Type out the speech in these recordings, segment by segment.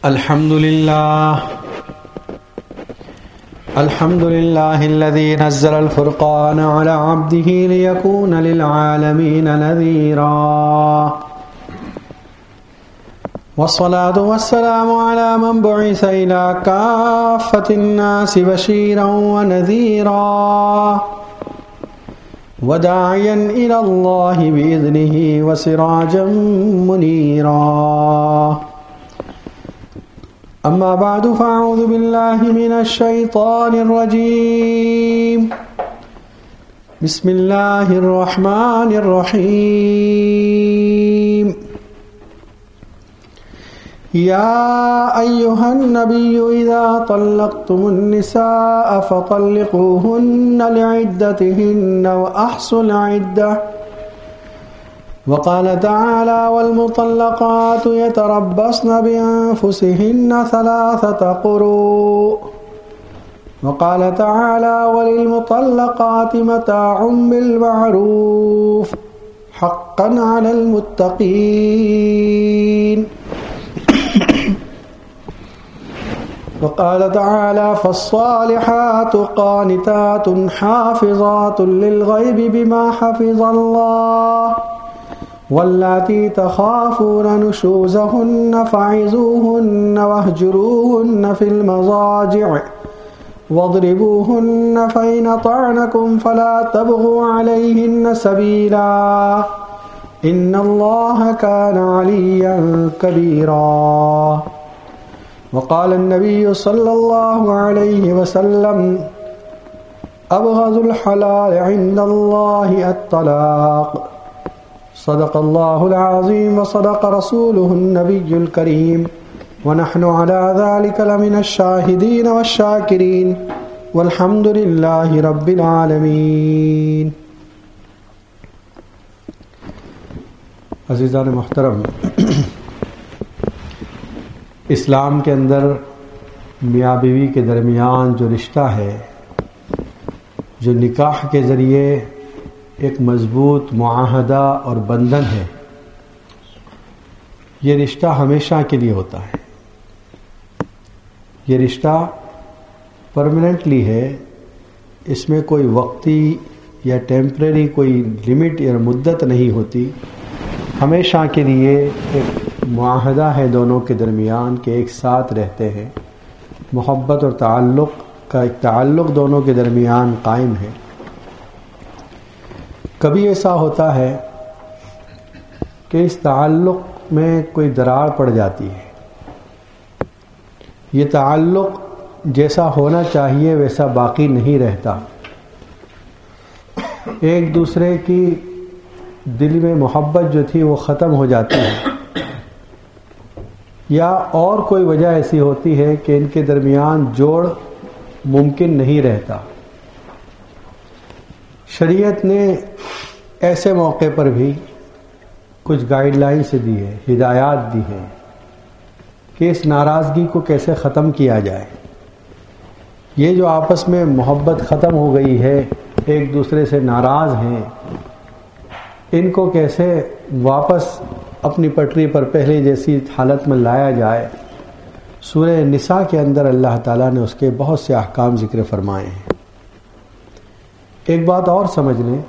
الحمد لله الذي نزل الفرقان على عبده ليكون للعالمين نذيرا والصلاة والسلام على من بعث إلى كافة الناس بشيرا ونذيرا وداعيا إلى الله بإذنه وسراجا منيرا أما بعد فأعوذ بالله من الشيطان الرجيم بسم الله الرحمن الرحيم يا أيها النبي إذا طلقتم النساء فطلقوهن لعدتهن وأحصوا العدة وقال تعالى والمطلقات يتربصن بأنفسهن 3 قروء وقال تعالى وللمطلقات متاع بالمعروف حقا على المتقين وقال تعالى فالصالحات قانتات حافظات للغيب بما حفظ الله واللاتي تخافون نشوزهن فعظوهن واهجروهن في المضاجع واضربوهن فإن أطعنكم فلا تبغوا عليهن سبيلا إن الله كان عليا كبيرا وقال النبي صلى الله عليه وسلم أبغض الحلال عند الله الطلاق صدق الله العظيم وصدق رسوله النبي الكريم ونحن على ذلك لمن الشاهدين والشاكرين والحمد لله رب العالمين. عزیزان محترم، اسلام کے اندر میاں بیوی کے درمیان جو رشتہ ہے، جو نکاح کے ذریعے ایک مضبوط معاہدہ اور بندھن ہے، یہ رشتہ ہمیشہ کے لیے ہوتا ہے. یہ رشتہ پرماننٹلی ہے، اس میں کوئی وقتی یا ٹیمپریری کوئی لمٹ یا مدت نہیں ہوتی. ہمیشہ کے لیے ایک معاہدہ ہے دونوں کے درمیان کہ ایک ساتھ رہتے ہیں. محبت اور تعلق کا ایک تعلق دونوں کے درمیان قائم ہے. کبھی ایسا ہوتا ہے کہ اس تعلق میں کوئی دراڑ پڑ جاتی ہے. یہ تعلق جیسا ہونا چاہیے ویسا باقی نہیں رہتا. ایک دوسرے کی دل میں محبت جو تھی وہ ختم ہو جاتی ہے، یا اور کوئی وجہ ایسی ہوتی ہے کہ ان کے درمیان جوڑ ممکن نہیں رہتا. شریعت نے ایسے موقع پر بھی کچھ گائیڈ لائنس دی ہے، ہدایات دی ہیں کہ اس ناراضگی کو کیسے ختم کیا جائے. یہ جو آپس میں محبت ختم ہو گئی ہے، ایک دوسرے سے ناراض ہیں، ان کو کیسے واپس اپنی پٹری پر پہلے جیسی حالت میں لایا جائے. سورہ نساء کے اندر اللہ تعالیٰ نے اس کے بہت سے احکام ذکر فرمائے ہیں. ایک بات اور سمجھ لیں،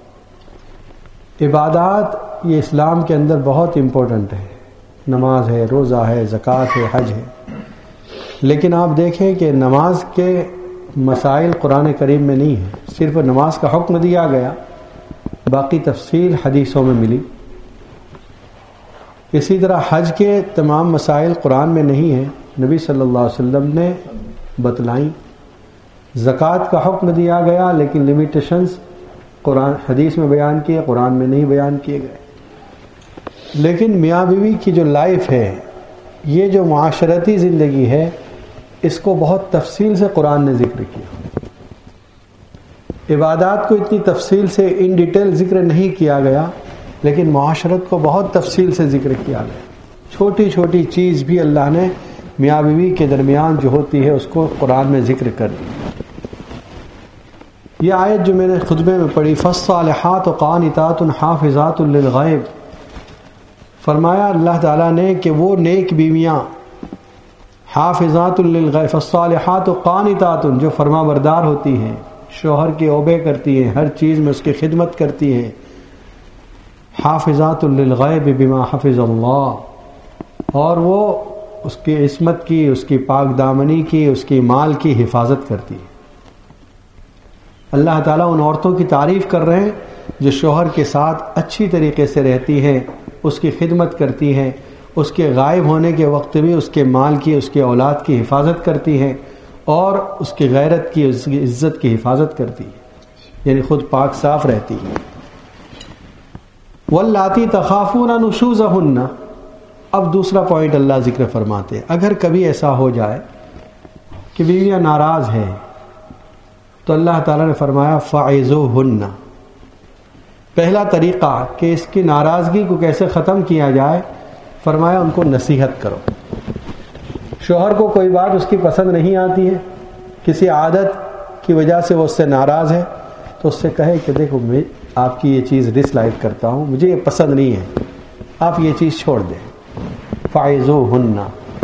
عبادات یہ اسلام کے اندر بہت امپورٹنٹ ہے. نماز ہے، روزہ ہے، زکوٰۃ ہے، حج ہے. لیکن آپ دیکھیں کہ نماز کے مسائل قرآن کریم میں نہیں ہیں. صرف نماز کا حکم دیا گیا، باقی تفصیل حدیثوں میں ملی. اسی طرح حج کے تمام مسائل قرآن میں نہیں ہیں، نبی صلی اللہ علیہ وسلم نے بتلائیں. زکوٰۃ کا حکم دیا گیا لیکن لیمیٹیشنز قرآن حدیث میں بیان کیے، قرآن میں نہیں بیان کیے گئے. لیکن میاں بیوی کی جو لائف ہے، یہ جو معاشرتی زندگی ہے، اس کو بہت تفصیل سے قرآن نے ذکر کیا. عبادات کو اتنی تفصیل سے ان ڈیٹیل ذکر نہیں کیا گیا، لیکن معاشرت کو بہت تفصیل سے ذکر کیا گیا. چھوٹی چھوٹی چیز بھی اللہ نے میاں بیوی کے درمیان جو ہوتی ہے اس کو قرآن میں ذکر کر دی. یہ آیت جو میں نے خطبے میں پڑھی، فالصالحات قانتات حافظات للغیب، فرمایا اللہ تعالیٰ نے کہ وہ نیک بیویاں حافظات للغیب فالصالحات قانتات، جو فرما بردار ہوتی ہیں، شوہر کی اوبے کرتی ہیں، ہر چیز میں اس کی خدمت کرتی ہیں. حافظات للغیب بما حفظ اللہ، اور وہ اس کی عصمت کی، اس کی پاک دامنی کی، اس کی مال کی حفاظت کرتی ہے. اللہ تعالیٰ ان عورتوں کی تعریف کر رہے ہیں جو شوہر کے ساتھ اچھی طریقے سے رہتی ہیں، اس کی خدمت کرتی ہیں، اس کے غائب ہونے کے وقت بھی اس کے مال کی، اس کے اولاد کی حفاظت کرتی ہیں، اور اس کی غیرت کی، اس کی عزت کی حفاظت کرتی ہے، یعنی خود پاک صاف رہتی ہے. واللاتی تخافون نشوزہن، اب دوسرا پوائنٹ اللہ ذکر فرماتے ہیں. اگر کبھی ایسا ہو جائے کہ بیویاں ناراض ہیں تو اللہ تعالیٰ نے فرمایا فعظوہن. پہلا طریقہ کہ اس کی ناراضگی کو کیسے ختم کیا جائے، فرمایا ان کو نصیحت کرو. شوہر کو کوئی بات اس کی پسند نہیں آتی ہے، کسی عادت کی وجہ سے وہ اس سے ناراض ہے، تو اس سے کہے کہ دیکھو میں آپ کی یہ چیز ڈس لائک کرتا ہوں، مجھے یہ پسند نہیں ہے، آپ یہ چیز چھوڑ دیں. فعظوہن.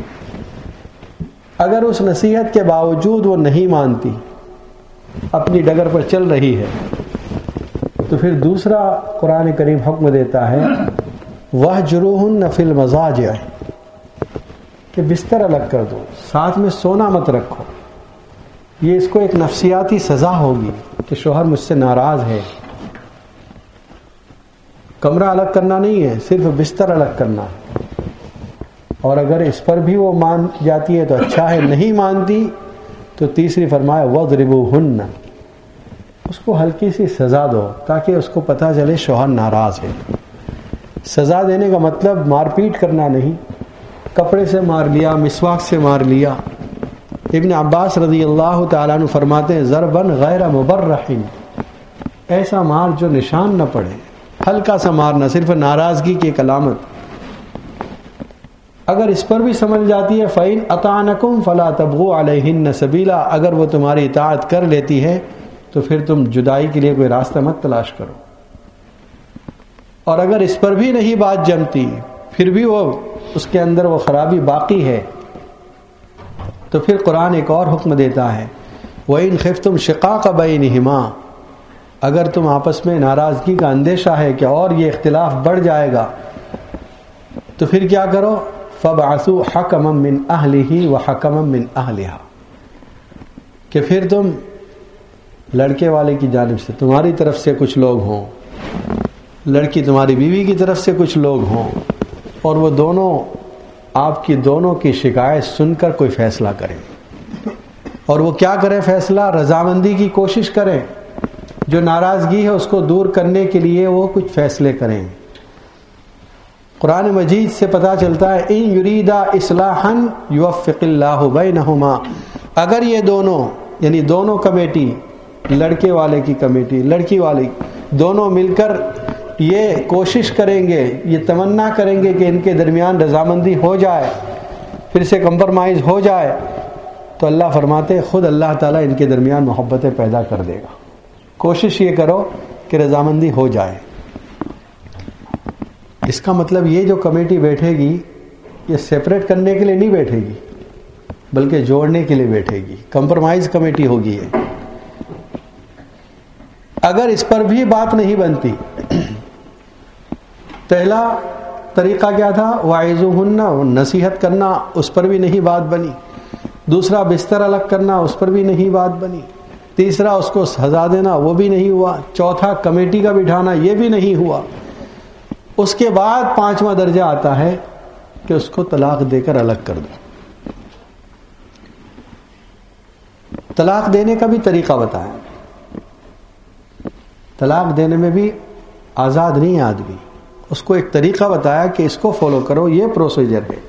اگر اس نصیحت کے باوجود وہ نہیں مانتی، اپنی ڈگر پر چل رہی ہے، تو پھر دوسرا قرآن کریم حکم دیتا ہے وَاهْجُرُوهُنَّ فِي الْمَضَاجِعِ، کہ بستر الگ کر دو، ساتھ میں سونا مت رکھو. یہ اس کو ایک نفسیاتی سزا ہوگی کہ شوہر مجھ سے ناراض ہے. کمرہ الگ کرنا نہیں ہے، صرف بستر الگ کرنا ہے. اور اگر اس پر بھی وہ مان جاتی ہے تو اچھا ہے، نہیں مانتی تو تیسری فرمایا وَاضْرِبُوهُنَّ، اس کو ہلکی سی سزا دو تاکہ اس کو پتہ چلے شوہر ناراض ہے. سزا دینے کا مطلب مار پیٹ کرنا نہیں، کپڑے سے مار لیا، مسواک سے مار لیا. ابن عباس رضی اللہ تعالیٰ عنہ فرماتے ہیں ضرباً غیر مبرح، ایسا مار جو نشان نہ پڑے، ہلکا سا مارنا، صرف ناراضگی کی ایک علامت. اگر اس پر بھی سمجھ جاتی ہے فَإِنْ أَطَعْنَكُمْ فَلَا تَبْغُوا عَلَيْهِنَّ سَبِيلًا، اگر وہ تمہاری اطاعت کر لیتی ہے تو پھر تم جدائی کے لیے کوئی راستہ مت تلاش کرو. اور اگر اس پر بھی نہیں بات جمتی، پھر بھی وہ اس کے اندر وہ خرابی باقی ہے، تو پھر قرآن ایک اور حکم دیتا ہے وَإِنْ خِفْتُمْ شِقَاقَ بَيْنِهِمَا، اگر تم آپس میں ناراضگی کا اندیشہ ہے کہ اور یہ اختلاف بڑھ جائے گا، تو پھر کیا کرو فَبْعَثُوا حَكَمًا مِّنْ أَهْلِهِ وَحَكَمًا مِّنْ أَهْلِهَا، کہ پھر تم لڑکے والے کی جانب سے تمہاری طرف سے کچھ لوگ ہوں، لڑکی تمہاری بیوی کی طرف سے کچھ لوگ ہوں، اور وہ دونوں آپ کی دونوں کی شکایت سن کر کوئی فیصلہ کریں. اور وہ کیا کریں فیصلہ؟ رضامندی کی کوشش کریں، جو ناراضگی ہے اس کو دور کرنے کے لیے وہ کچھ فیصلے کریں. قرآن مجید سے پتہ چلتا ہے ان یریدا اصلاحا یوفق اللہ بینہما، اگر یہ دونوں یعنی دونوں کمیٹی، لڑکے والے کی کمیٹی، لڑکی والی، دونوں مل کر یہ کوشش کریں گے، یہ تمنا کریں گے کہ ان کے درمیان رضامندی ہو جائے، پھر سے کمپرمائز ہو جائے، تو اللہ فرماتے خود اللہ تعالیٰ ان کے درمیان محبتیں پیدا کر دے گا. کوشش یہ کرو کہ رضامندی ہو جائے. اس کا مطلب یہ جو کمیٹی بیٹھے گی یہ سیپریٹ کرنے کے لیے نہیں بیٹھے گی، بلکہ جوڑنے کے لیے بیٹھے گی. کمپرمائز کمیٹی ہوگی یہ. اگر اس پر بھی بات نہیں بنتی، پہلا طریقہ کیا تھا وَاعِظُوهُنَّ، نصیحت کرنا، اس پر بھی نہیں بات بنی. دوسرا بستر الگ کرنا، اس پر بھی نہیں بات بنی. تیسرا اس کو سزا دینا، وہ بھی نہیں ہوا. چوتھا کمیٹی کا بٹھانا، یہ بھی نہیں ہوا. اس کے بعد پانچواں درجہ آتا ہے کہ اس کو طلاق دے کر الگ کر دو. طلاق دینے کا بھی طریقہ بتایا. طلاق دینے میں بھی آزاد نہیں آدمی، اس کو ایک طریقہ بتایا کہ اس کو فالو کرو، یہ پروسیجر ہے.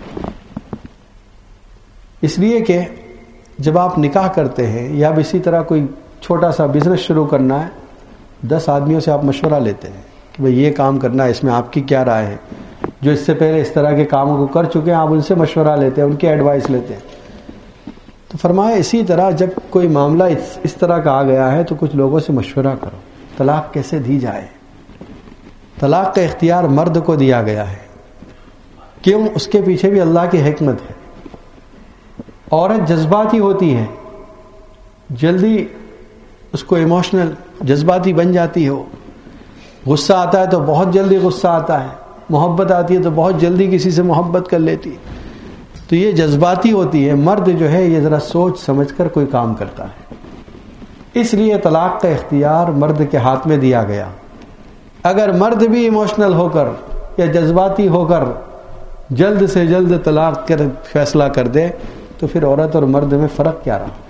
اس لیے کہ جب آپ نکاح کرتے ہیں یا اسی طرح کوئی چھوٹا سا بزنس شروع کرنا ہے، 10 آدمیوں سے آپ مشورہ لیتے ہیں کہ بھئی یہ کام کرنا ہے، اس میں آپ کی کیا رائے ہے. جو اس سے پہلے اس طرح کے کاموں کو کر چکے ہیں آپ ان سے مشورہ لیتے ہیں، ان کی ایڈوائس لیتے ہیں. تو فرمایا اسی طرح جب کوئی معاملہ اس طرح کا آ گیا ہے تو کچھ لوگوں سے مشورہ کرو، طلاق کیسے دی جائے. طلاق کا اختیار مرد کو دیا گیا ہے. کیوں؟ اس کے پیچھے بھی اللہ کی حکمت ہے. عورت جذباتی ہوتی ہے، جلدی اس کو ایموشنل جذباتی بن جاتی ہو، غصہ آتا ہے تو بہت جلدی غصہ آتا ہے، محبت آتی ہے تو بہت جلدی کسی سے محبت کر لیتی ہے، تو یہ جذباتی ہوتی ہے۔ مرد جو ہے یہ ذرا سوچ سمجھ کر کوئی کام کرتا ہے، اس لیے طلاق کا اختیار مرد کے ہاتھ میں دیا گیا۔ اگر مرد بھی ایموشنل ہو کر یا جذباتی ہو کر جلد سے جلد طلاق کر فیصلہ کر دے تو پھر عورت اور مرد میں فرق کیا رہا؟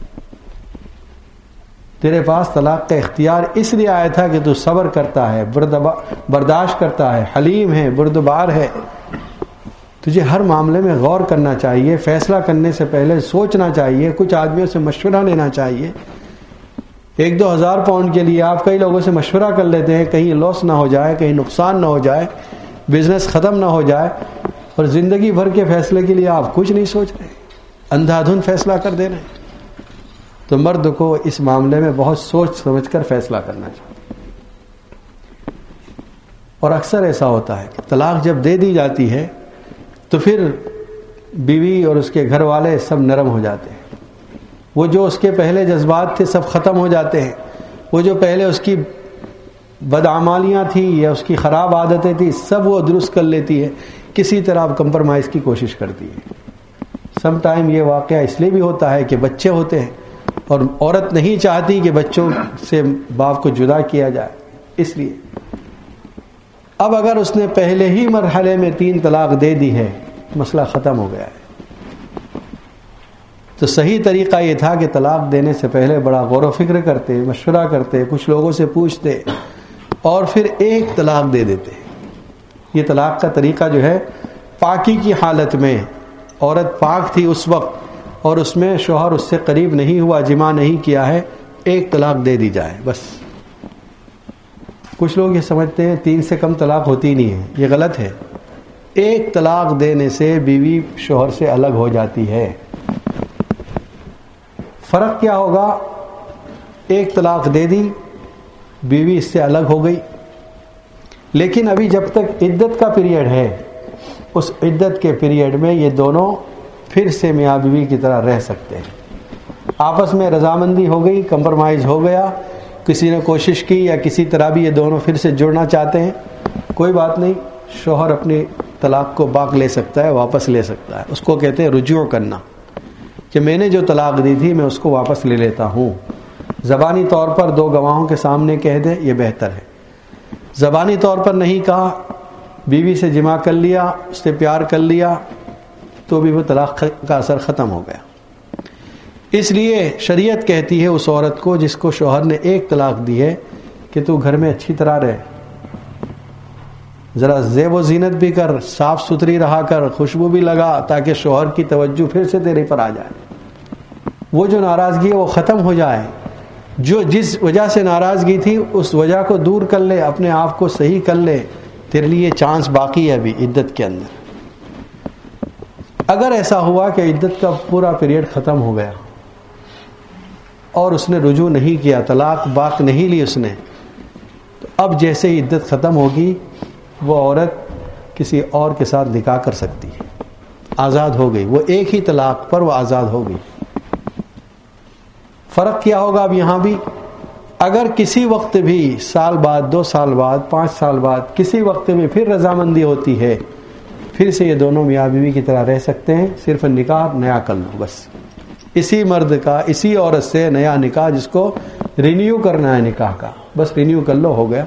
تیرے پاس طلاق کا اختیار اس لیے آیا تھا کہ تو صبر کرتا ہے، برداشت کرتا ہے، حلیم ہے، بردبار ہے۔ تجھے ہر معاملے میں غور کرنا چاہیے، فیصلہ کرنے سے پہلے سوچنا چاہیے، کچھ آدمیوں سے مشورہ لینا چاہیے۔ 1-2 ہزار پاؤنڈ کے لیے آپ کئی لوگوں سے مشورہ کر لیتے ہیں، کہیں لاس نہ ہو جائے، کہیں نقصان نہ ہو جائے، بزنس ختم نہ ہو جائے، اور زندگی بھر کے فیصلے کے لیے آپ کچھ نہیں سوچ رہے، اندھا دھند فیصلہ کر دے رہے ہیں۔ تو مرد کو اس معاملے میں بہت سوچ سمجھ کر فیصلہ کرنا چاہیے۔ اور اکثر ایسا ہوتا ہے کہ طلاق جب دے دی جاتی ہے تو پھر بیوی اور اس کے گھر والے سب نرم ہو جاتے ہیں، وہ جو اس کے پہلے جذبات تھے سب ختم ہو جاتے ہیں، وہ جو پہلے اس کی بدعمالیاں تھیں یا اس کی خراب عادتیں تھیں سب وہ درست کر لیتی ہے، کسی طرح کمپرمائز کی کوشش کرتی ہے۔ سم ٹائم یہ واقعہ اس لیے بھی ہوتا ہے کہ بچے ہوتے ہیں اور عورت نہیں چاہتی کہ بچوں سے باپ کو جدا کیا جائے، اس لیے اب اگر اس نے پہلے ہی مرحلے میں 3 طلاق دے دی ہے مسئلہ ختم ہو گیا ہے۔ تو صحیح طریقہ یہ تھا کہ طلاق دینے سے پہلے بڑا غور و فکر کرتے، مشورہ کرتے، کچھ لوگوں سے پوچھتے اور پھر ایک طلاق دے دیتے۔ یہ طلاق کا طریقہ جو ہے پاکی کی حالت میں، عورت پاک تھی اس وقت اور اس میں شوہر اس سے قریب نہیں ہوا، جماع نہیں کیا ہے، ایک طلاق دے دی جائے بس۔ کچھ لوگ یہ سمجھتے ہیں 3 سے کم طلاق ہوتی نہیں ہے، یہ غلط ہے۔ ایک طلاق دینے سے بیوی شوہر سے الگ ہو جاتی ہے۔ فرق کیا ہوگا؟ ایک طلاق دے دی، بیوی اس سے الگ ہو گئی، لیکن ابھی جب تک عدت کا پیریڈ ہے اس عدت کے پیریڈ میں یہ دونوں پھر سے میاں بیوی کی طرح رہ سکتے ہیں۔ آپس میں رضامندی ہو گئی، کمپرمائز ہو گیا، کسی نے کوشش کی یا کسی طرح بھی یہ دونوں پھر سے جڑنا چاہتے ہیں، کوئی بات نہیں، شوہر اپنی طلاق کو باق لے سکتا ہے، واپس لے سکتا ہے۔ اس کو کہتے ہیں رجوع کرنا، کہ میں نے جو طلاق دی تھی میں اس کو واپس لے لیتا ہوں۔ زبانی طور پر 2 گواہوں کے سامنے کہہ دے، یہ بہتر ہے۔ زبانی طور پر نہیں کہا، بیوی سے جماع کر لیا، اس سے پیار کر لیا، تو بھی وہ طلاق کا اثر ختم ہو گیا۔ اس لیے شریعت کہتی ہے اس عورت کو جس کو شوہر نے ایک طلاق دی ہے کہ تو گھر میں اچھی طرح رہ، ذرا زیب و زینت بھی کر، صاف ستھری رہا کر، خوشبو بھی لگا، تاکہ شوہر کی توجہ پھر سے تیرے پر آ جائے، وہ جو ناراضگی ہے وہ ختم ہو جائے، جو جس وجہ سے ناراضگی تھی اس وجہ کو دور کر لے، اپنے آپ کو صحیح کر لے، تیرے لیے چانس باقی ہے ابھی عدت کے اندر۔ اگر ایسا ہوا کہ عدت کا پورا پیریڈ ختم ہو گیا اور اس نے رجوع نہیں کیا، طلاق باق نہیں لی اس نے، تو اب جیسے ہی عدت ختم ہوگی وہ عورت کسی اور کے ساتھ نکاح کر سکتی ہے، آزاد ہو گئی، وہ ایک ہی طلاق پر وہ آزاد ہو گئی۔ فرق کیا ہوگا اب یہاں بھی؟ اگر کسی وقت بھی سال بعد، 2 سال بعد، 5 سال بعد کسی وقت بھی پھر رضامندی ہوتی ہے، پھر سے یہ دونوں میاں بیوی کی طرح رہ سکتے ہیں، صرف نکاح نیا کر لو بس، اسی مرد کا اسی عورت سے نیا نکاح، جس کو رینیو کرنا ہے نکاح کا، بس رینیو کر لو، ہو گیا۔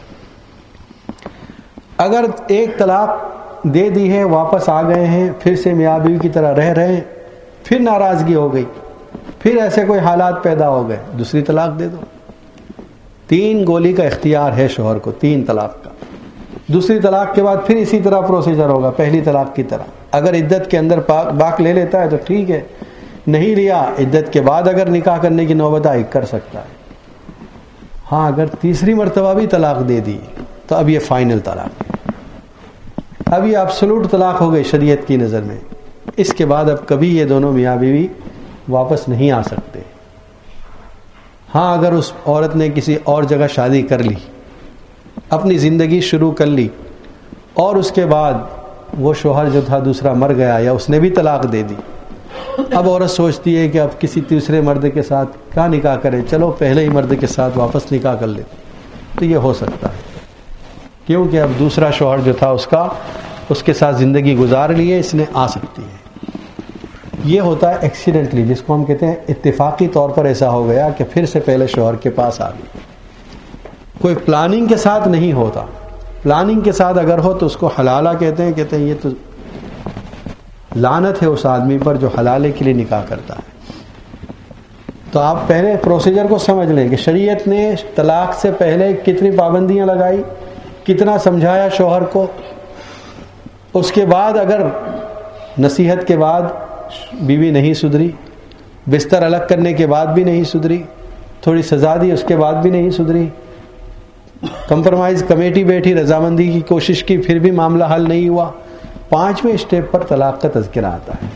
اگر ایک طلاق دے دی ہے، واپس آ گئے ہیں، پھر سے میاں بیوی کی طرح رہ رہے ہیں، پھر ناراضگی ہو گئی، پھر ایسے کوئی حالات پیدا ہو گئے، دوسری طلاق دے دو۔ 3 گولی کا اختیار ہے شوہر کو، 3 طلاق کا۔ دوسری طلاق کے بعد پھر اسی طرح پروسیجر ہوگا پہلی طلاق کی طرح۔ اگر عدت کے اندر باق لے لیتا ہے تو ٹھیک ہے، نہیں لیا عدت کے بعد اگر نکاح کرنے کی نوبت آئی کر سکتا ہے۔ ہاں اگر تیسری مرتبہ بھی طلاق دے دی تو اب یہ فائنل طلاق ہے، اب یہ ایبسولوٹ طلاق ہو گئی شریعت کی نظر میں۔ اس کے بعد اب کبھی یہ دونوں میاں بیوی واپس نہیں آ سکتے۔ ہاں اگر اس عورت نے کسی اور جگہ شادی کر لی، اپنی زندگی شروع کر لی، اور اس کے بعد وہ شوہر جو تھا دوسرا مر گیا یا اس نے بھی طلاق دے دی، اب عورت سوچتی ہے کہ اب کسی تیسرے مرد کے ساتھ کیا نکاح کرے، چلو پہلے ہی مرد کے ساتھ واپس نکاح کر لیتے. تو یہ ہو سکتا ہے کیونکہ اب دوسرا شوہر جو تھا اس کے ساتھ زندگی گزار لی ہے، اس نے آ سکتی ہے. یہ ہوتا ہے ایکسیڈنٹلی، جس کو ہم کہتے ہیں اتفاقی طور پر ایسا ہو گیا کہ پھر سے پہلے شوہر کے پاس آ گئی. کوئی پلاننگ کے ساتھ نہیں ہوتا. پلاننگ کے ساتھ اگر ہو تو اس کو حلالہ کہتے ہیں یہ تو لعنت ہے اس آدمی پر جو حلالے کے لیے نکاح کرتا ہے. تو آپ پہلے پروسیجر کو سمجھ لیں کہ شریعت نے طلاق سے پہلے کتنی پابندیاں لگائی، کتنا سمجھایا شوہر کو. اس کے بعد اگر نصیحت کے بعد بیوی نہیں سدھری، بستر الگ کرنے کے بعد بھی نہیں سدھری، تھوڑی سزا دی اس کے بعد بھی نہیں سدھری، کمپرومائز کمیٹی بیٹھی، رضامندی کی کوشش کی، پھر بھی معاملہ حل نہیں ہوا، 5ویں اسٹیپ پر طلاق کا تذکرہ آتا ہے.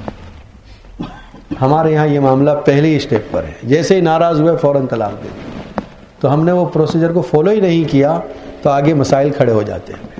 ہمارے یہاں یہ معاملہ پہلے اسٹیپ پر ہے، جیسے ہی ناراض ہوئے فوراً طلاق دے دی. تو ہم نے وہ پروسیجر کو فالو ہی نہیں کیا تو آگے مسائل کھڑے ہو جاتے ہیں.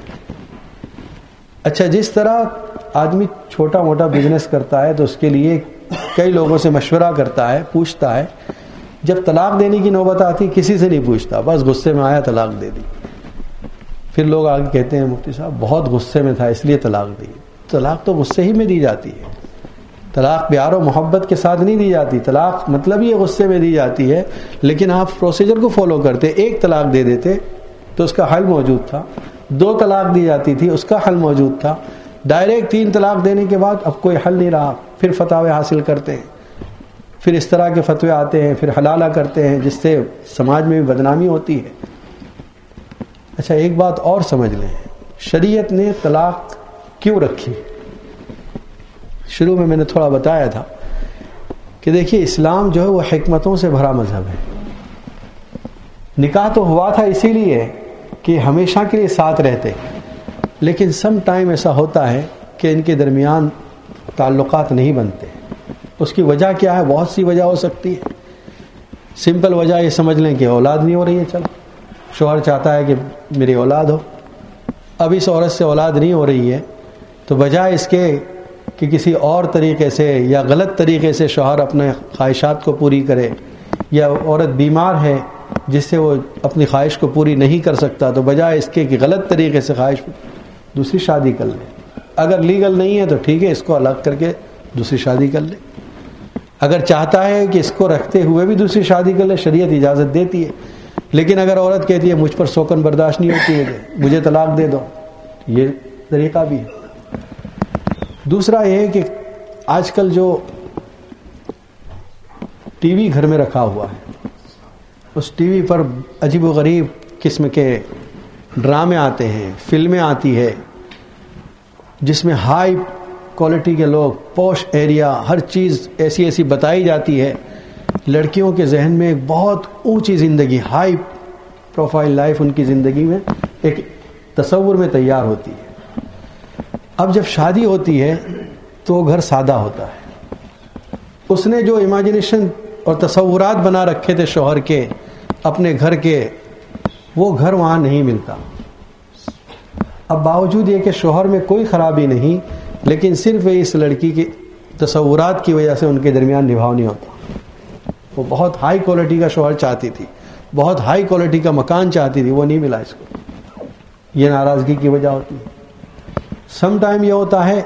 اچھا، جس طرح آدمی چھوٹا موٹا بزنس کرتا ہے تو اس کے لیے کئی لوگوں سے مشورہ کرتا ہے، پوچھتا ہے. جب طلاق دینے کی نوبت آتی کسی سے نہیں پوچھتا، بس غصے میں آیا طلاق دے دی. پھر لوگ آگے کہتے ہیں مفتی صاحب بہت غصے میں تھا اس لیے طلاق دی. طلاق تو غصے ہی میں دی جاتی ہے. طلاق پیار و محبت کے ساتھ نہیں دی جاتی. طلاق مطلب یہ غصے میں دی جاتی ہے. لیکن آپ پروسیجر کو فالو کرتے، ایک طلاق دے دیتے تو اس کا حل موجود تھا. 2 طلاق دی جاتی تھی، اس کا حل موجود تھا. ڈائریکٹ 3 طلاق دینے کے بعد اب کوئی حل نہیں رہا، پھر فتاوے حاصل کرتے ہیں، پھر اس طرح کے فتوے آتے ہیں، پھر حلالہ کرتے ہیں، جس سے سماج میں بھی بدنامی ہوتی ہے. اچھا، ایک بات اور سمجھ لیں، شریعت نے طلاق کیوں رکھی؟ شروع میں نے تھوڑا بتایا تھا کہ دیکھیے اسلام جو ہے وہ حکمتوں سے بھرا مذہب ہے. نکاح تو ہوا تھا اسی لیے کہ ہمیشہ کے لیے ساتھ رہتے، لیکن سم ٹائم ایسا ہوتا ہے کہ ان کے درمیان تعلقات نہیں بنتے. اس کی وجہ کیا ہے؟ بہت سی وجہ ہو سکتی ہے. سمپل وجہ یہ سمجھ لیں کہ اولاد نہیں ہو رہی ہے. چلو شوہر چاہتا ہے کہ میری اولاد ہو، اب اس عورت سے اولاد نہیں ہو رہی ہے تو بجائے اس کے کہ کسی اور طریقے سے یا غلط طریقے سے شوہر اپنے خواہشات کو پوری کرے، یا عورت بیمار ہے جس سے وہ اپنی خواہش کو پوری نہیں کر سکتا، تو بجائے اس کے کہ غلط طریقے سے خواہش دوسری شادی کر لے. اگر لیگل نہیں ہے تو ٹھیک ہے، اس کو الگ کر کے دوسری شادی کر لے. اگر چاہتا ہے کہ اس کو رکھتے ہوئے بھی دوسری شادی کر لے، شریعت اجازت دیتی ہے. لیکن اگر عورت کہتی ہے مجھ پر سوکن برداشت نہیں ہوتی ہے، مجھے طلاق دے دو، یہ طریقہ بھی ہے. دوسرا یہ ہے کہ آج کل جو ٹی وی گھر میں رکھا ہوا ہے، اس ٹی وی پر عجیب و غریب قسم کے ڈرامے آتے ہیں، فلمیں آتی ہے جس میں ہائی کوالٹی کے لوگ، پوش ایریا، ہر چیز ایسی ایسی بتائی جاتی ہے. لڑکیوں کے ذہن میں ایک بہت اونچی زندگی، ہائی پروفائل لائف ان کی زندگی میں ایک تصور میں تیار ہوتی ہے. اب جب شادی ہوتی ہے تو گھر سادہ ہوتا ہے. اس نے جو امیجنیشن اور تصورات بنا رکھے تھے شوہر کے اپنے گھر کے، وہ گھر وہاں نہیں ملتا. اب باوجود یہ کہ شوہر میں کوئی خرابی نہیں، لیکن صرف اس لڑکی کے تصورات کی وجہ سے ان کے درمیان نبھاؤ نہیں ہوتا. وہ بہت ہائی کوالٹی کا شوہر چاہتی تھی، بہت ہائی کوالٹی کا مکان چاہتی تھی، وہ نہیں ملا اس کو. یہ ناراضگی کی وجہ ہوتی ہے. سم ٹائم یہ ہوتا ہے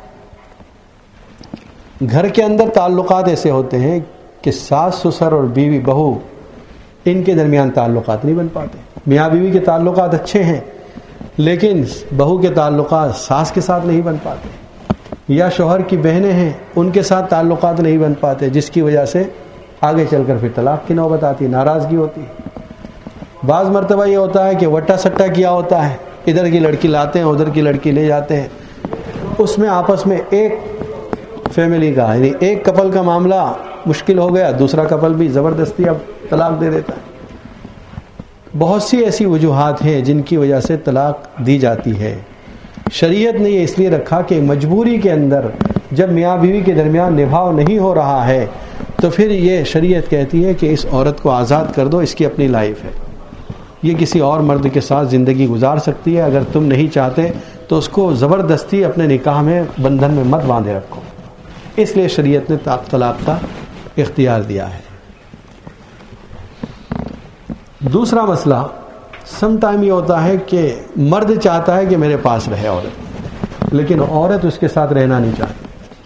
گھر کے اندر تعلقات ایسے ہوتے ہیں کہ ساس سسر اور بیوی بہو، ان کے درمیان تعلقات نہیں بن پاتے. میاں بیوی کے تعلقات اچھے ہیں لیکن بہو کے تعلقات ساس کے ساتھ نہیں بن پاتے، یا شوہر کی بہنیں ہیں ان کے ساتھ تعلقات نہیں بن پاتے، جس کی وجہ سے آگے چل کر پھر طلاق کی نوبت آتی، ناراضگی ہوتی ہے. بعض مرتبہ یہ ہوتا ہے کہ وٹا سٹا کیا ہوتا ہے، ادھر کی لڑکی لاتے ہیں ادھر کی لڑکی لے جاتے ہیں. اس میں آپس میں ایک فیملی کا، یعنی ایک کپل کا معاملہ مشکل ہو گیا، دوسرا کپل بھی زبردستی اب طلاق دے دیتا ہے. بہت سی ایسی وجوہات ہیں جن کی وجہ سے طلاق دی جاتی ہے. شریعت نے یہ اس لیے رکھا کہ مجبوری کے اندر جب میاں بیوی کے درمیان نبھاؤ نہیں ہو رہا ہے تو پھر یہ شریعت کہتی ہے کہ اس عورت کو آزاد کر دو، اس کی اپنی لائف ہے، یہ کسی اور مرد کے ساتھ زندگی گزار سکتی ہے. اگر تم نہیں چاہتے تو اس کو زبردستی اپنے نکاح میں بندھن میں مت باندھے رکھو. اس لیے شریعت نے طلاق کا اختیار دیا ہے. دوسرا مسئلہ سم ٹائم یہ ہوتا ہے کہ مرد چاہتا ہے کہ میرے پاس رہے عورت، لیکن عورت اس کے ساتھ رہنا نہیں چاہتی.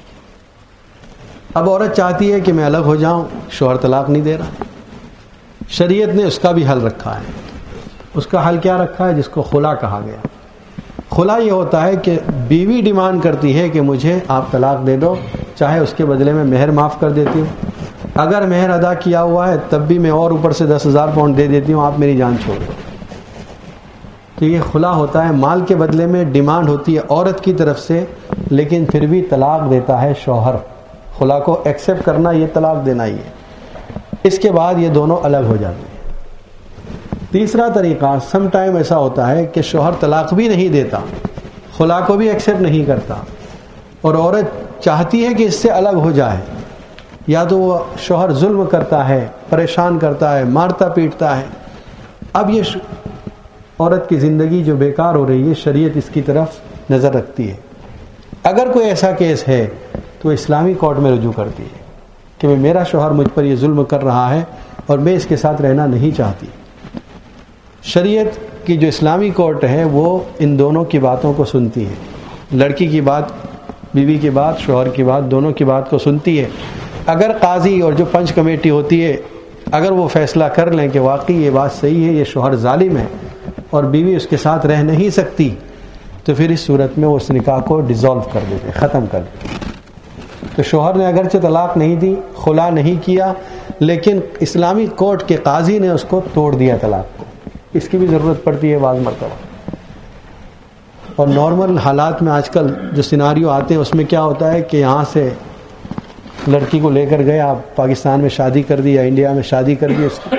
اب عورت چاہتی ہے کہ میں الگ ہو جاؤں، شوہر طلاق نہیں دے رہا. شریعت نے اس کا بھی حل رکھا ہے. اس کا حل کیا رکھا ہے؟ جس کو خلا کہا گیا. خلا یہ ہوتا ہے کہ بیوی ڈیمانڈ کرتی ہے کہ مجھے آپ طلاق دے دو، چاہے اس کے بدلے میں مہر معاف کر دیتی ہوں، اگر مہر ادا کیا ہوا ہے تب بھی میں اور اوپر سے 10,000 پاؤنڈ دے دیتی ہوں، آپ میری جان چھوڑ دو. تو یہ خلا ہوتا ہے. مال کے بدلے میں ڈیمانڈ ہوتی ہے عورت کی طرف سے، لیکن پھر بھی طلاق دیتا ہے شوہر. خلا کو ایکسیپٹ کرنا یہ طلاق دینا ہی ہے. اس کے بعد یہ دونوں الگ ہو جاتے ہیں. تیسرا طریقہ سم ٹائم ایسا ہوتا ہے کہ شوہر طلاق بھی نہیں دیتا، خلا کو بھی ایکسیپٹ نہیں کرتا، اور عورت چاہتی ہے کہ اس سے الگ ہو جائے. یا تو وہ شوہر ظلم کرتا ہے، پریشان کرتا ہے، مارتا پیٹتا ہے. اب یہ عورت کی زندگی جو بیکار ہو رہی ہے، شریعت اس کی طرف نظر رکھتی ہے. اگر کوئی ایسا کیس ہے تو اسلامی کورٹ میں رجوع کرتی ہے کہ میرا شوہر مجھ پر یہ ظلم کر رہا ہے اور میں اس کے ساتھ رہنا نہیں چاہتی. شریعت کی جو اسلامی کورٹ ہے وہ ان دونوں کی باتوں کو سنتی ہے. لڑکی کی بات، بیوی کی بات، شوہر کی بات، دونوں کی بات کو سنتی ہے. اگر قاضی اور جو پنچ کمیٹی ہوتی ہے اگر وہ فیصلہ کر لیں کہ واقعی یہ بات صحیح ہے، یہ شوہر ظالم ہے اور بیوی اس کے ساتھ رہ نہیں سکتی، تو پھر اس صورت میں وہ اس نکاح کو ڈیزالو کر دیتے، ختم کر دیتے. تو شوہر نے اگرچہ طلاق نہیں دی، خلا نہیں کیا، لیکن اسلامی کورٹ کے قاضی نے اس کو توڑ دیا طلاق کو. اس کی بھی ضرورت پڑتی ہے بعض مرتبہ. اور نارمل حالات میں آج کل جو سیناریو آتے ہیں اس میں کیا ہوتا ہے کہ یہاں سے لڑکی کو لے کر گئے، آپ پاکستان میں شادی کر دی یا انڈیا میں شادی کر دی، اس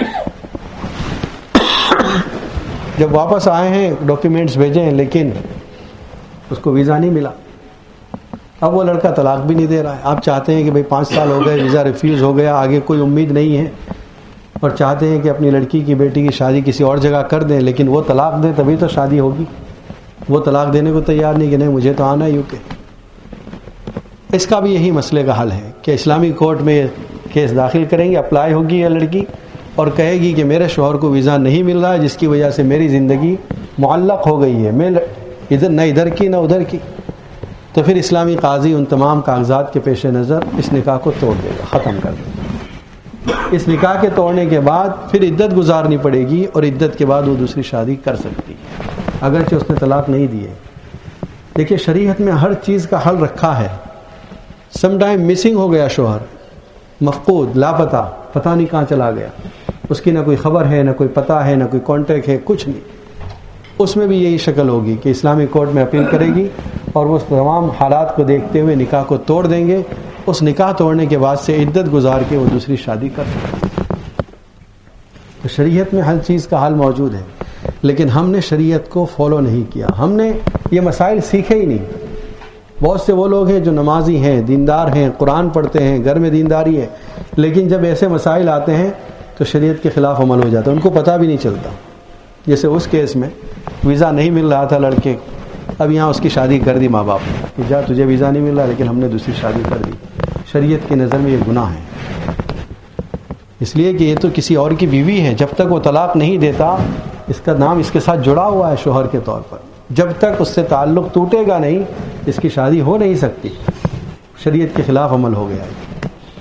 جب واپس آئے ہیں ڈاکیومنٹس بھیجے ہیں لیکن اس کو ویزا نہیں ملا. اب وہ لڑکا طلاق بھی نہیں دے رہا ہے. آپ چاہتے ہیں کہ بھئی 5 سال ہو گئے، ویزا ریفیوز ہو گیا، آگے کوئی امید نہیں ہے، اور چاہتے ہیں کہ اپنی لڑکی کی بیٹی کی شادی کسی اور جگہ کر دیں، لیکن وہ طلاق دے تبھی تو شادی ہوگی. وہ طلاق دینے کو تیار نہیں کہ نہیں مجھے تو آنا ہے یو کے. اس کا بھی یہی مسئلے کا حل ہے کہ اسلامی کورٹ میں کیس داخل کریں گے، اپلائی ہوگی یہ لڑکی اور کہے گی کہ میرے شوہر کو ویزا نہیں مل رہا ہے جس کی وجہ سے میری زندگی معلق ہو گئی ہے، میں ادھر نہ ادھر کی نہ ادھر کی. تو پھر اسلامی قاضی ان تمام کاغذات کے پیش نظر اس نکاح کو توڑ دے گا، ختم کر دے گا. اس نکاح کے توڑنے کے بعد پھر عدت گزارنی پڑے گی اور عدت کے بعد وہ دوسری شادی کر سکتی ہے اگرچہ اس نے طلاق نہیں دی ہے. دیکھیے شریعت میں ہر چیز کا حل رکھا ہے. سم ٹائم مسنگ ہو گیا شوہر، مفقود، لاپتہ، پتہ نہیں کہاں چلا گیا، اس کی نہ کوئی خبر ہے، نہ کوئی پتہ ہے، نہ کوئی کانٹیکٹ ہے، کچھ نہیں. اس میں بھی یہی شکل ہوگی کہ اسلامی کورٹ میں اپیل کرے گی اور وہ تمام حالات کو دیکھتے ہوئے نکاح کو توڑ دیں گے. اس نکاح توڑنے کے بعد سے عدت گزار کے وہ دوسری شادی کر سکتے ہیں. تو شریعت میں ہر چیز کا حل موجود ہے، لیکن ہم نے شریعت کو فالو نہیں کیا. ہم نے یہ مسائل سیکھے ہی نہیں. بہت سے وہ لوگ ہیں جو نمازی ہیں، دیندار ہیں، قرآن پڑھتے ہیں، گھر میں دینداری ہے، لیکن جب ایسے مسائل آتے ہیں تو شریعت کے خلاف عمل ہو جاتا ہے، ان کو پتہ بھی نہیں چلتا. جیسے اس کیس میں ویزا نہیں مل رہا تھا لڑکے، اب یہاں اس کی شادی کر دی ماں باپ نے کہ جا تجھے ویزا نہیں مل رہا لیکن ہم نے دوسری شادی کر دی. شریعت کی نظر میں یہ گناہ ہے، اس لیے کہ یہ تو کسی اور کی بیوی ہے. جب تک وہ طلاق نہیں دیتا اس کا نام اس کے ساتھ جڑا ہوا ہے شوہر کے طور پر. جب تک اس سے تعلق ٹوٹے گا نہیں اس کی شادی ہو نہیں سکتی. شریعت کے خلاف عمل ہو گیا ہے.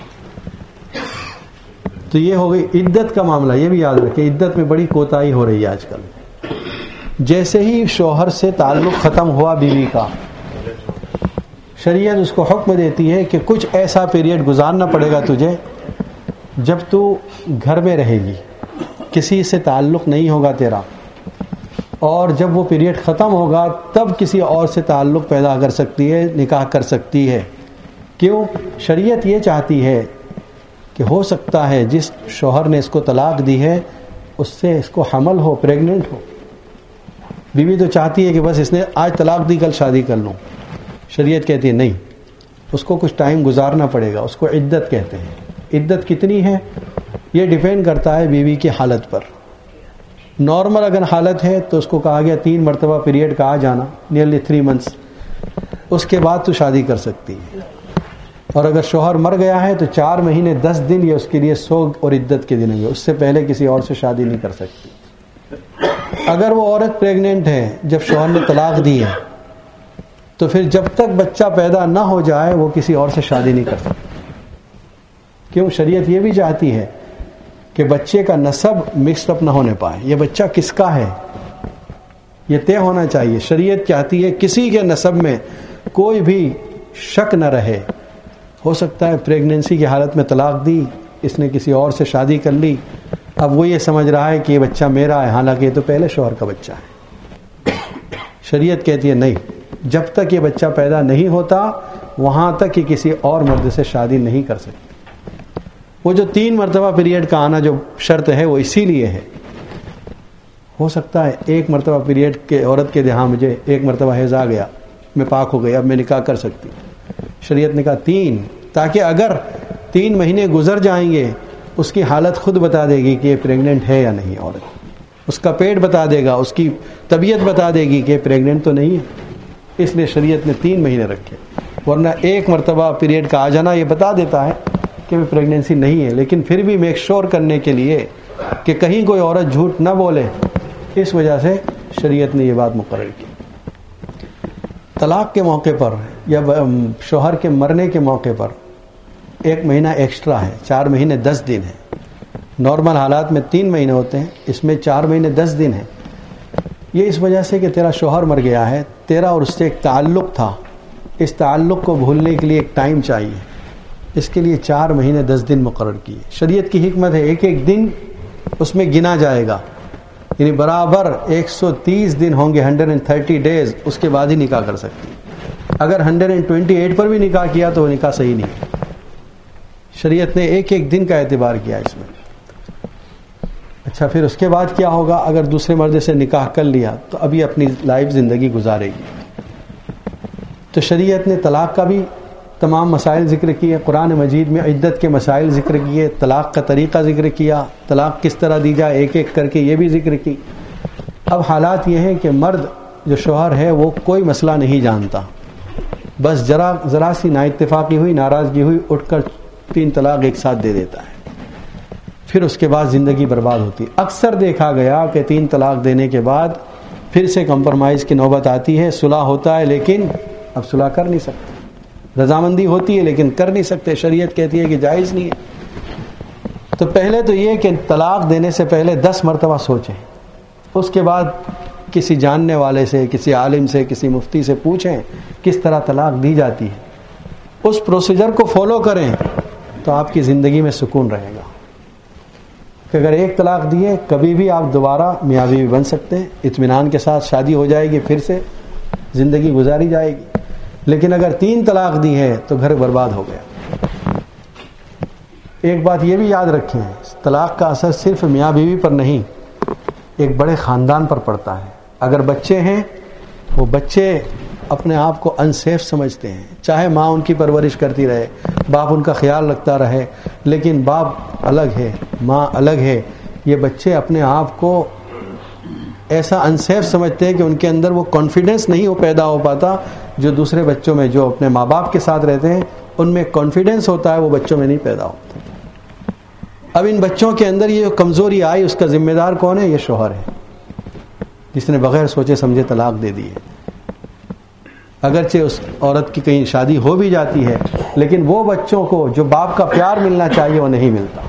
تو یہ ہو گئی عدت کا معاملہ. یہ بھی یاد رکھیں عدت میں بڑی کوتاہی ہو رہی ہے آج کل. جیسے ہی شوہر سے تعلق ختم ہوا بیوی کا، شریعت اس کو حکم دیتی ہے کہ کچھ ایسا پیریڈ گزارنا پڑے گا تجھے جب تو گھر میں رہے گی، کسی سے تعلق نہیں ہوگا تیرا، اور جب وہ پیریڈ ختم ہوگا تب کسی اور سے تعلق پیدا کر سکتی ہے، نکاح کر سکتی ہے. کیوں؟ شریعت یہ چاہتی ہے کہ ہو سکتا ہے جس شوہر نے اس کو طلاق دی ہے اس سے اس کو حمل ہو، پریگننٹ ہو. بیوی تو چاہتی ہے کہ بس اس نے آج طلاق دی کل شادی کر لوں. شریعت کہتی ہے نہیں، اس کو کچھ ٹائم گزارنا پڑے گا. اس کو عدت کہتے ہیں. عدت کتنی ہے یہ ڈیپینڈ کرتا ہے بیوی کی حالت پر. نارمل اگر حالت ہے تو اس کو کہا گیا 3 مرتبہ پیریڈ کا آ جانا، نیئرلی 3 months، اس کے بعد تو شادی کر سکتی ہے. اور اگر شوہر مر گیا ہے تو 4 مہینے 10 دن یہ اس کے لیے سوگ اور عدت کے دن ہوں گے، اس سے پہلے کسی اور سے شادی نہیں کر سکتی۔ اگر وہ عورت پریگننٹ ہے جب شوہر نے طلاق دی ہے تو پھر جب تک بچہ پیدا نہ ہو جائے وہ کسی اور سے شادی نہیں کر سکتی۔ کیوں؟ شریعت یہ بھی چاہتی ہے کہ بچے کا نسب مکس اپ نہ ہونے پائے، یہ بچہ کس کا ہے یہ طے ہونا چاہیے۔ شریعت چاہتی ہے کسی کے نسب میں کوئی بھی شک نہ رہے۔ ہو سکتا ہے پریگننسی کی حالت میں طلاق دی، اس نے کسی اور سے شادی کر لی، اب وہ یہ سمجھ رہا ہے کہ یہ بچہ میرا ہے، حالانکہ یہ تو پہلے شوہر کا بچہ ہے۔ شریعت کہتی ہے نہیں، جب تک یہ بچہ پیدا نہیں ہوتا وہاں تک یہ کسی اور مرد سے شادی نہیں کر سکتی۔ وہ جو 3 مرتبہ پیریڈ کا آنا جو شرط ہے وہ اسی لیے ہے۔ ہو سکتا ہے ایک مرتبہ پیریڈ کے عورت کے ہاں مجھے 1 مرتبہ حیض آ گیا، میں پاک ہو گئی، اب میں نکاح کر سکتی۔ شریعت نے کہا 3، تاکہ اگر 3 مہینے گزر جائیں گے اس کی حالت خود بتا دے گی کہ یہ پریگننٹ ہے یا نہیں، عورت اس کا پیٹ بتا دے گا، اس کی طبیعت بتا دے گی کہ یہ پریگننٹ تو نہیں ہے، اس لیے شریعت نے 3 مہینے رکھے۔ ورنہ 1 مرتبہ پیریڈ کا آ جانا یہ بتا دیتا ہے کہ وہ پریگننسی نہیں ہے، لیکن پھر بھی میک شور کرنے کے لیے کہ کہیں کوئی عورت جھوٹ نہ بولے، اس وجہ سے شریعت نے یہ بات مقرر کی۔ طلاق کے موقع پر یا شوہر کے مرنے کے موقع پر 1 مہینہ ایکسٹرا ہے، 4 مہینے 10 دن ہے۔ نارمل حالات میں 3 مہینے ہوتے ہیں، اس میں 4 مہینے 10 دن ہے۔ یہ اس وجہ سے کہ تیرا شوہر مر گیا ہے، تیرا اور اس سے ایک تعلق تھا، اس تعلق کو بھولنے کے لیے ایک ٹائم چاہیے، اس کے لیے 4 مہینے 10 دن مقرر کیے۔ شریعت کی حکمت ہے، ایک ایک دن اس میں گنا جائے گا، یعنی برابر 130 دن ہوں گے، 130 ڈیز، اس کے بعد ہی نکاح کر سکتی۔ اگر 128 پر بھی نکاح کیا تو وہ نکاح صحیح نہیں۔ شریعت نے ایک ایک دن کا اعتبار کیا اس میں۔ اچھا، پھر اس کے بعد کیا ہوگا؟ اگر دوسرے مرد سے نکاح کر لیا تو ابھی اپنی لائف زندگی گزارے گی۔ تو شریعت نے طلاق کا بھی تمام مسائل ذکر کیے، قرآن مجید میں عدت کے مسائل ذکر کیے، طلاق کا طریقہ ذکر کیا، طلاق کس طرح دی جائے ایک ایک کر کے یہ بھی ذکر کی۔ اب حالات یہ ہیں کہ مرد جو شوہر ہے وہ کوئی مسئلہ نہیں جانتا، بس ذرا سی نااتفاقی ہوئی، ناراضگی ہوئی، اٹھ کر 3 طلاق ایک ساتھ دے دیتا ہے، پھر اس کے بعد زندگی برباد ہوتی ہے۔ اکثر دیکھا گیا کہ 3 طلاق دینے کے بعد پھر سے کمپرمائز کی نوبت آتی ہے، صلح ہوتا ہے لیکن اب صلح کر نہیں سکتے، رضامندی ہوتی ہے لیکن کر نہیں سکتے، شریعت کہتی ہے کہ جائز نہیں ہے۔ تو پہلے تو یہ کہ طلاق دینے سے پہلے 10 مرتبہ سوچیں، اس کے بعد کسی جاننے والے سے، کسی عالم سے، کسی مفتی سے پوچھیں کس طرح طلاق دی جاتی ہے، اس پروسیجر کو فالو کریں تو آپ کی زندگی میں سکون رہے گا۔ کہ اگر 1 طلاق دیے کبھی بھی آپ دوبارہ میاں بیوی بن سکتے ہیں، اطمینان کے ساتھ شادی ہو جائے گی، پھر سے زندگی گزاری جائے گی۔ لیکن اگر 3 طلاق دی ہے تو گھر برباد ہو گیا۔ ایک بات یہ بھی یاد رکھیں، طلاق کا اثر صرف میاں بیوی پر نہیں، ایک بڑے خاندان پر پڑتا ہے۔ اگر بچے ہیں، وہ بچے اپنے آپ کو انسیف سمجھتے ہیں، چاہے ماں ان کی پرورش کرتی رہے، باپ ان کا خیال رکھتا رہے، لیکن باپ الگ ہے، ماں الگ ہے، یہ بچے اپنے آپ کو ایسا انسیف سمجھتے ہیں کہ ان کے اندر وہ کانفیڈنس نہیں پیدا ہو پاتا جو دوسرے بچوں میں، جو اپنے ماں باپ کے ساتھ رہتے ہیں ان میں کانفیڈنس ہوتا ہے، وہ بچوں میں نہیں پیدا ہوتا۔ اب ان بچوں کے اندر یہ کمزوری آئی، اس کا ذمہ دار کون ہے؟ یہ شوہر ہے، جس نے بغیر سوچے سمجھے طلاق دے دی ہے۔ اگرچہ اس عورت کی کہیں شادی ہو بھی جاتی ہے لیکن وہ بچوں کو جو باپ کا پیار ملنا چاہیے وہ نہیں ملتا۔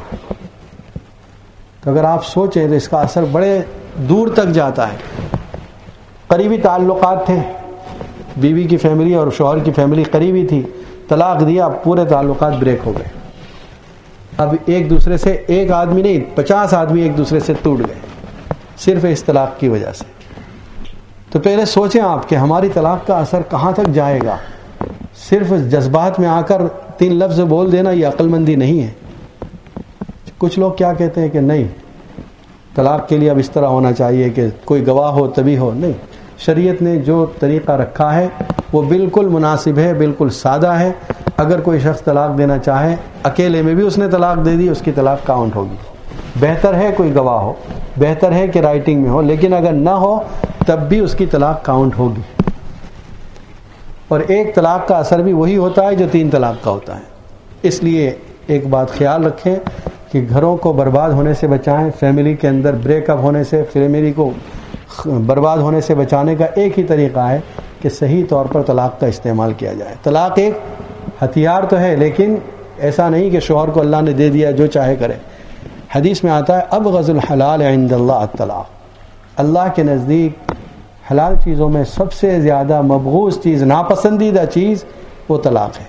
تو اگر آپ سوچیں تو اس کا اثر بڑے دور تک جاتا ہے۔ قریبی تعلقات تھے، بیوی کی فیملی اور شوہر کی فیملی قریبی تھی، طلاق دیا، پورے تعلقات بریک ہو گئے۔ اب ایک دوسرے سے، ایک آدمی نہیں 50 آدمی ایک دوسرے سے ٹوٹ گئے صرف اس طلاق کی وجہ سے۔ تو پہلے سوچیں آپ کہ ہماری طلاق کا اثر کہاں تک جائے گا۔ صرف جذبات میں آ کر 3 لفظ بول دینا یہ عقل مندی نہیں ہے۔ کچھ لوگ کیا کہتے ہیں کہ نہیں، طلاق کے لیے اب اس طرح ہونا چاہیے کہ کوئی گواہ ہو تبھی ہو۔ نہیں، شریعت نے جو طریقہ رکھا ہے وہ بالکل مناسب ہے، بالکل سادہ ہے۔ اگر کوئی شخص طلاق دینا چاہے، اکیلے میں بھی اس نے طلاق دے دی، اس کی طلاق کاؤنٹ ہوگی۔ بہتر ہے کوئی گواہ ہو، بہتر ہے کہ رائٹنگ میں ہو، لیکن اگر نہ ہو تب بھی اس کی طلاق کاؤنٹ ہوگی۔ اور ایک طلاق کا اثر بھی وہی ہوتا ہے جو 3 طلاق کا ہوتا ہے۔ اس لیے ایک بات خیال رکھیں کہ گھروں کو برباد ہونے سے بچائیں. فیملی کے اندر بریک اپ ہونے سے، فیملی کو برباد ہونے سے بچانے کا ایک ہی طریقہ ہے کہ صحیح طور پر طلاق کا استعمال کیا جائے. طلاق ایک ہتھیار تو ہے، لیکن ایسا نہیں کہ شوہر کو اللہ نے دے دیا جو چاہے کرے. حدیث میں آتا ہے ابغض الحلال عند اللہ الطلاق. اللہ کے نزدیک حلال چیزوں میں سب سے زیادہ مبغوض چیز، ناپسندیدہ چیز وہ طلاق ہے.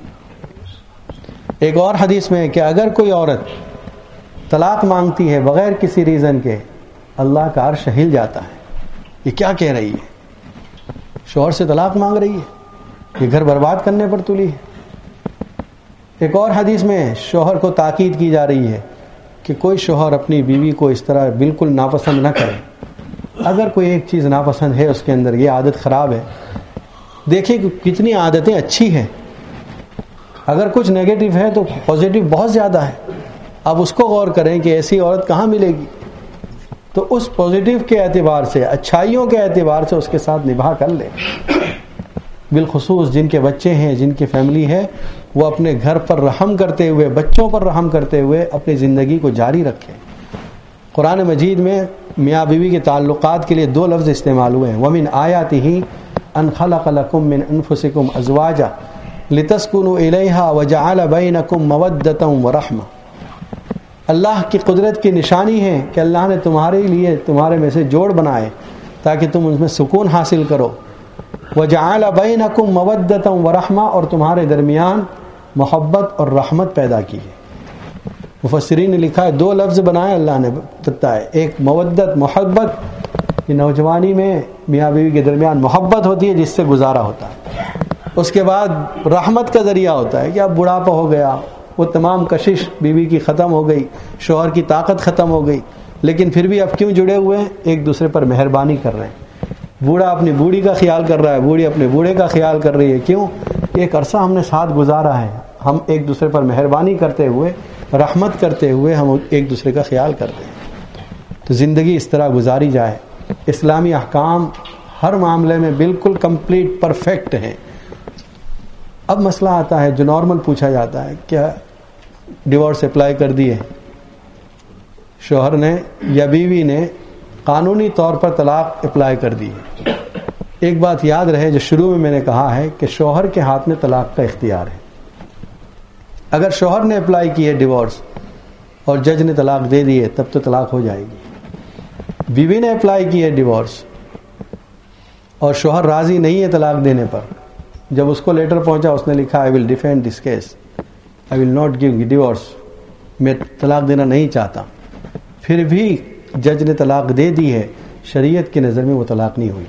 ایک اور حدیث میں ہے کہ اگر کوئی عورت طلاق مانگتی ہے بغیر کسی ریزن کے، اللہ کا عرش ہل جاتا ہے. یہ کیا کہہ رہی ہے؟ شوہر سے طلاق مانگ رہی ہے، یہ گھر برباد کرنے پر تلی ہے. ایک اور حدیث میں شوہر کو تاکید کی جا رہی ہے کہ کوئی شوہر اپنی بیوی کو اس طرح بالکل ناپسند نہ کرے. اگر کوئی ایک چیز ناپسند ہے اس کے اندر، یہ عادت خراب ہے. دیکھیں کہ کتنی عادتیں اچھی ہیں، اگر کچھ نیگیٹو ہے تو پازیٹو بہت زیادہ ہے. اب اس کو غور کریں کہ ایسی عورت کہاں ملے گی، تو اس پازیٹو کے اعتبار سے، اچھائیوں کے اعتبار سے اس کے ساتھ نبھا کر لیں. بالخصوص جن کے بچے ہیں، جن کی فیملی ہے، وہ اپنے گھر پر رحم کرتے ہوئے، بچوں پر رحم کرتے ہوئے اپنی زندگی کو جاری رکھیں. قرآن مجید میں میاں بیوی کے تعلقات کے لیے 2 لفظ استعمال ہوئے ہیں. وَمِنْ آيَاتِهِ أَنْ خَلَقَ لَكُم مِّنْ أَنفُسِكُمْ أَزْوَاجًا لِتَسْكُنُوا إِلَيْهَا وَجَعَلَ بَيْنَكُم مَّوَدَّةً وَرَحْمَةً. اللہ کی قدرت کی نشانی ہے کہ اللہ نے تمہارے لیے تمہارے میں سے جوڑ بنائے تاکہ تم اس میں سکون حاصل کرو. وَجَعَلَ بَيْنَكُم مَّوَدَّةً وَرَحْمَةً، اور تمہارے درمیان محبت اور رحمت پیدا کی ہے. مفسرین نے لکھا ہے 2 لفظ بنائے اللہ نے، بتایا ایک مودت، محبت، یہ نوجوانی میں میاں بیوی کے درمیان محبت ہوتی ہے جس سے گزارا ہوتا ہے. اس کے بعد رحمت کا ذریعہ ہوتا ہے کہ اب بڑھاپا ہو گیا، وہ تمام کشش بیوی کی ختم ہو گئی، شوہر کی طاقت ختم ہو گئی، لیکن پھر بھی اب کیوں جڑے ہوئے ہیں؟ ایک دوسرے پر مہربانی کر رہے ہیں. بوڑھا اپنی بوڑھی کا خیال کر رہا ہے، بوڑھی اپنے بوڑھے کا خیال کر رہی ہے. کیوں؟ ایک عرصہ ہم نے ساتھ گزارا ہے، ہم ایک دوسرے پر مہربانی کرتے ہوئے، رحمت کرتے ہوئے ہم ایک دوسرے کا خیال کرتے ہیں. تو زندگی اس طرح گزاری جائے. اسلامی احکام ہر معاملے میں بالکل کمپلیٹ پرفیکٹ ہیں. اب مسئلہ آتا ہے جو نارمل پوچھا جاتا ہے، کیا ڈیورس اپلائی کر دیے شوہر نے یا بیوی نے، قانونی طور پر طلاق اپلائی کر دی ہے. ایک بات یاد رہے جو شروع میں نے کہا ہے کہ شوہر کے ہاتھ میں طلاق کا اختیار ہے. اگر شوہر نے اپلائی کی ہے ڈیورس اور جج نے طلاق دے دی ہے تب تو طلاق ہو جائے گی. بیوی نے اپلائی کی ہے ڈیورس اور شوہر راضی نہیں ہے طلاق دینے پر، جب اس کو لیٹر پہنچا اس نے لکھا I will defend this case, I will not give divorce, میں طلاق دینا نہیں چاہتا، پھر بھی جج نے طلاق دے دی ہے، شریعت کی نظر میں وہ طلاق نہیں ہوئی.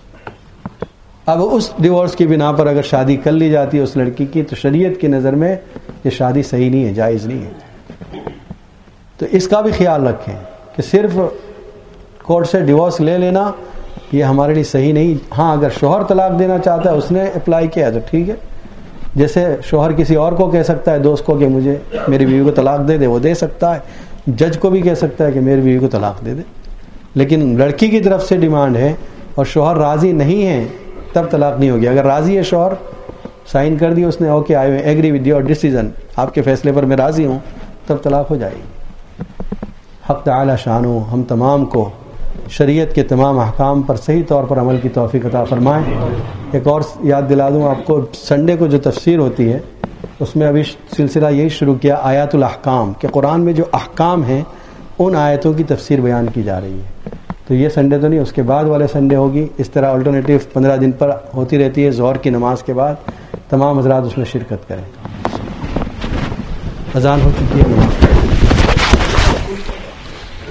اب اس ڈیورس کی بنا پر اگر شادی کر لی جاتی ہے اس لڑکی کی تو شریعت کی نظر میں یہ شادی صحیح نہیں ہے، جائز نہیں ہے. تو اس کا بھی خیال رکھیں کہ صرف کورٹ سے ڈیورس لے لینا یہ ہمارے لیے صحیح نہیں. ہاں اگر شوہر طلاق دینا چاہتا ہے، اس نے اپلائی کیا ہے تو ٹھیک ہے. جیسے شوہر کسی اور کو کہہ سکتا ہے، دوست کو، کہ مجھے میری بیوی کو طلاق دے دے، وہ دے سکتا ہے. جج کو بھی کہہ سکتا ہے کہ میری بیوی کو طلاق دے دے. لیکن لڑکی کی طرف سے ڈیمانڈ ہے اور شوہر راضی نہیں ہے تب طلاق نہیں ہوگی. اگر راضی ہے شوہر، سائن کر دی اس نے، okay I agree with your decision, آپ کے فیصلے پر میں راضی ہوں، تب طلاق ہو جائے گی. حق تعالی شانو ہم تمام کو شریعت کے تمام احکام پر صحیح طور پر عمل کی توفیق عطا فرمائیں. ایک اور یاد دلا دوں آپ کو، سنڈے کو جو تفسیر ہوتی ہے اس میں ابھی سلسلہ یہی شروع کیا آیات الاحکام، کہ قرآن میں جو احکام ہیں ان آیتوں کی تفسیر بیان کی جا رہی ہے. تو یہ سنڈے تو نہیں، اس کے بعد والے سنڈے ہوگی. اس طرح الٹرنیٹیو 15 دن پر ہوتی رہتی ہے. ظہر کی نماز کے بعد تمام حضرات اس میں شرکت کریں. اذان ہو چکی ہے.